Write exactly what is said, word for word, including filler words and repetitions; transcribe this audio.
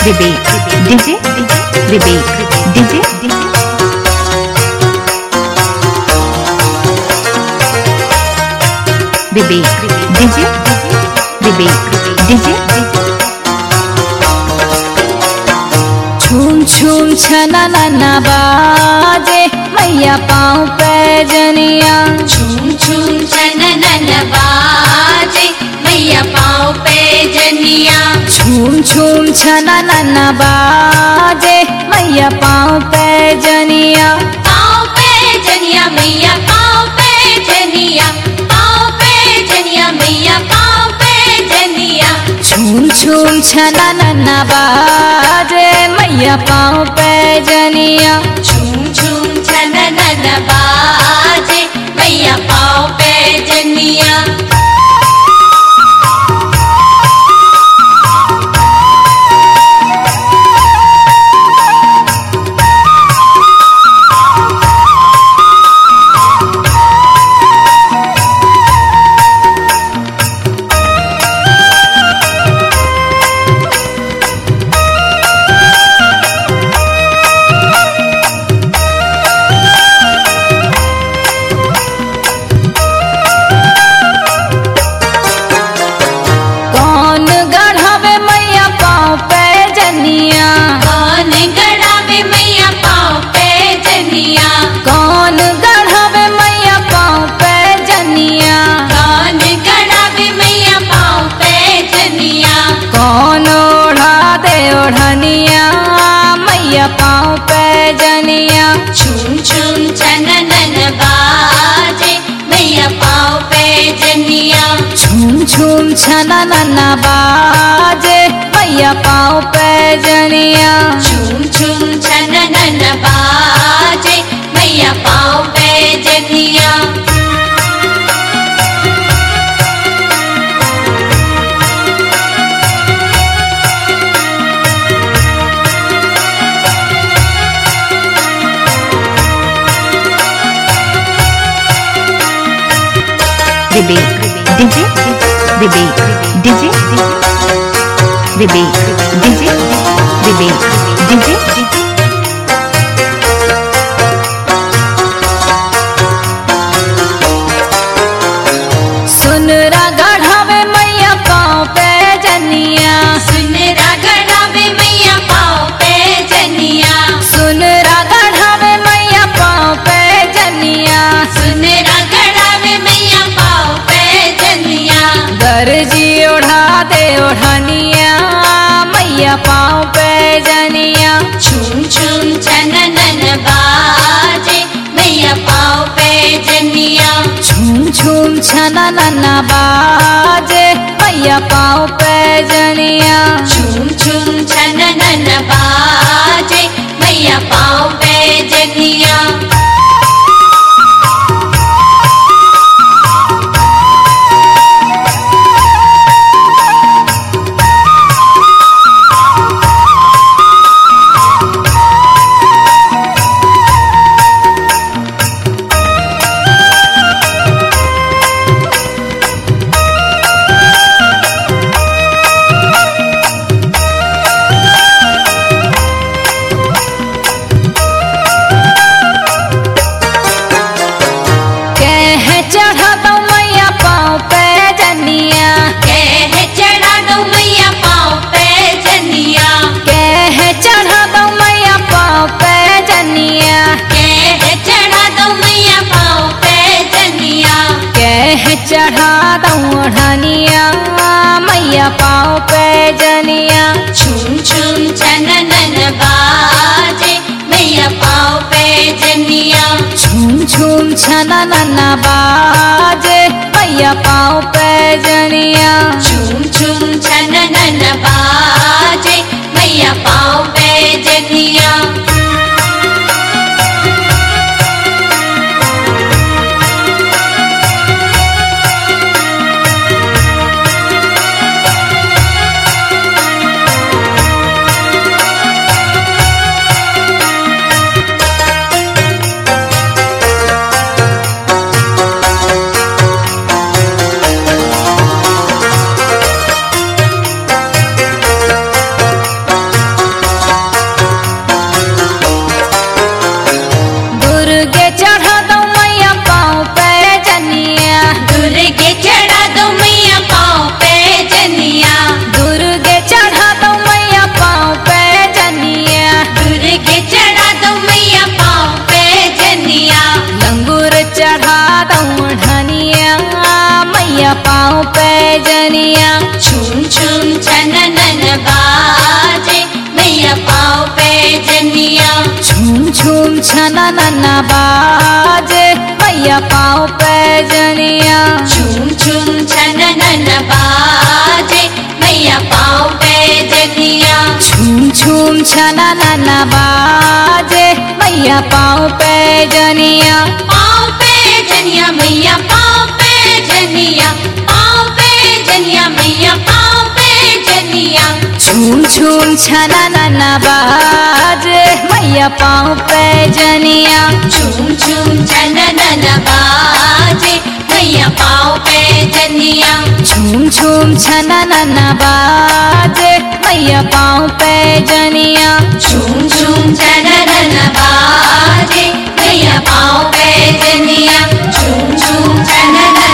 विवेक DJ Vivek DJ Vivek DJ Vivek DJ छूम छूम छना नना बाजे मैया पाँव पैजनिया। छूम छूम छना नना बाजे मैया पाँव पैजनिया। छूम छूम छना नना बाजे मैया पाँव पैजनिया। पाँव पैजनिया मैया पाँव पैजनिया। पाँव पैजनिया मैया पाँव पैजनिया। छूम छूम छना नना बाजे मैया पाँव पैजनिया। छूम छूम छना नना बाजे मैया पाँव पैजनिया। पाँव पैजनिया। छूम छूम छना नना बाजे मैया पाँव पैजनिया। छूम छूम छना नना बाजे मैया पाँव पैजनिया। छूम छूम छना नना बाजे मैया पाँव पैजनिया। Vivek DJ Vivek DJ Vivek DJ Vivek DJ सुनरा गढ़ावे मैया पाँव पैजनिया। सुनरा गढ़ावे मैया पाँव पैजनिया। सुनरा गढ़ावे मैया पाँव पैजनिया। सुनरा गढ़ावे मैया पाँव पैजनिया। दर्जी ओढ़ा दे ओढ़निया मैया पाँव पैजनिया। छूम छूम छना नना बाजे मैया पाँव पैजनिया। छूम छूम छना नना बाजे मैया पाँव पैजनिया। छूम छूम छना नना बाजे मैया पाँव पैजनिया। चढ़ा दऊं ओढ़निया मैया पाँव पैजनिया। छूम छूम छना नना बाजे मैया पाँव पैजनिया। छूम छूम छना नना बाजे मैया पाँव पैजनिया। छूम छूम छना नना बाजे मैया पाँव पैजनिया। छाना नन्ना बाजे मैया पाँव पैजनिया झूम झूम छन नन बाजे मैया पाँव पैजनिया झूम झूम छाना नन्ना बाजे मैया पाँव पैजनिया पाँव पैजनिया मैया पाँव पैजनिया पाँव पैजनिया मैया पाँव पैजनिया झूम झूम छाना नन्ना बाजे मैया पाँव पैजनिया झूम झूम छन नन बाजे मैया पाँव पैजनिया झूम झूम छाना नन्ना बाजे मैया पाँव पैजनिया झूम झूम छन नन बाजे मैया पाँव पैजनिया झूम झूम छन